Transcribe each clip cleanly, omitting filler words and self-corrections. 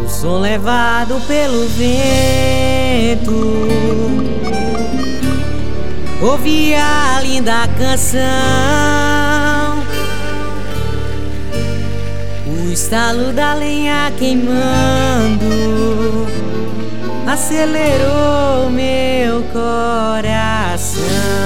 O som levado pelo vento, ouvi a linda canção, o estalo da lenha queimando acelerou meu coração.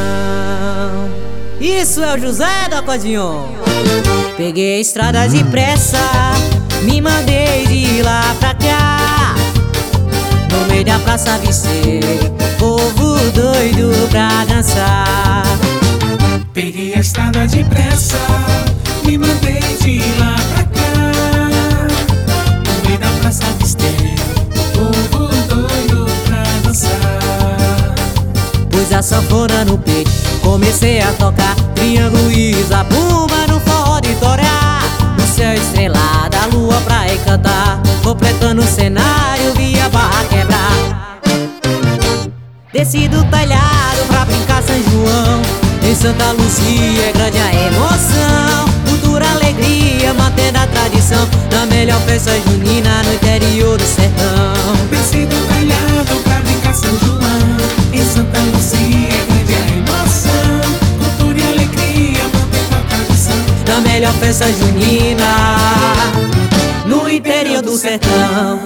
Isso é o José do Acordeon. Peguei a estrada depressa, me mandei de lá pra cá. No meio da praça avistei povo doido pra dançar. Peguei a estrada depressa, me mandei de lá pra cá. No meio da praça avistei povo doido pra dançar. Pus a sanfona no peito, comecei a tocar triângulo e zabumba no forró de torar. No céu estrelado, a lua pra encantar, completando o cenário, vi a barra quebrar. Desci do talhado pra brincar São João. Em Santa Luzia é grande a emoção, cultura, alegria, mantendo a tradição da melhor festa junina no interior do sertão. Desci do talhado pra brincar São João. Em Santa Luzia é grande a emoção, cultura e alegria, mantendo a tradição da melhor festa junina no interior do sertão.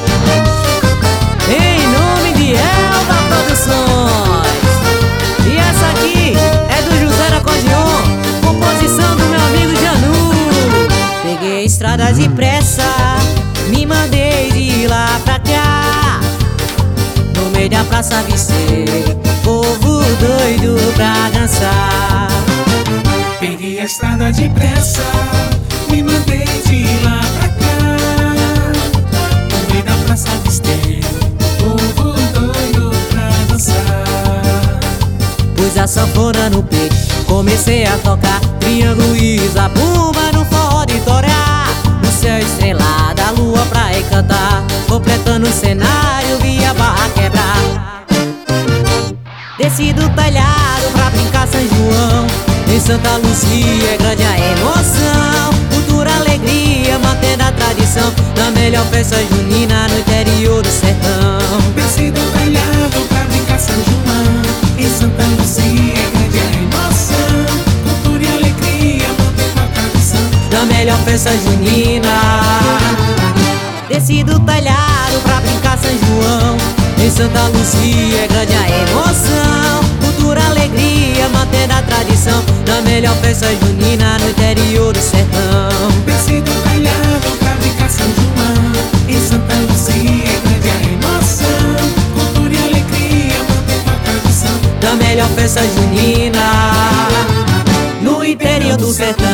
Em nome de Elba Produções. E essa aqui é do José do Acordeon, composição do meu amigo Janu. Peguei a estrada depressa, me mandei de lá pra cá. No meio da praça avistei povo doido pra dançar. Peguei a estrada depressa, me mandei de lá pra cá. No meio da praça avistei povo doido pra dançar. Pus a sanfona no peito, comecei a tocar triângulo e zabumba no forró de torar. No céu estrelado, a lua pra encantar, completando o cenário, vi a barra quebrar. Desci do talhado pra brincar São João. Em Santa Luzia é grande a emoção, cultura, alegria, mantendo a tradição da melhor festa junina no interior do sertão. Desci do talhado pra brincar São João. Em Santa Luzia é grande a emoção, cultura e alegria, mantendo a tradição da melhor festa junina. Desci do talhado pra brincar São João. Em Santa Luzia é grande a emoção, cultura, alegria, mantendo a tradição da melhor festa junina no interior do sertão. Desci do talhado pra brincar São João. Em Santa Luzia é grande a emoção, cultura e alegria, mantendo a tradição da melhor festa junina no interior do sertão.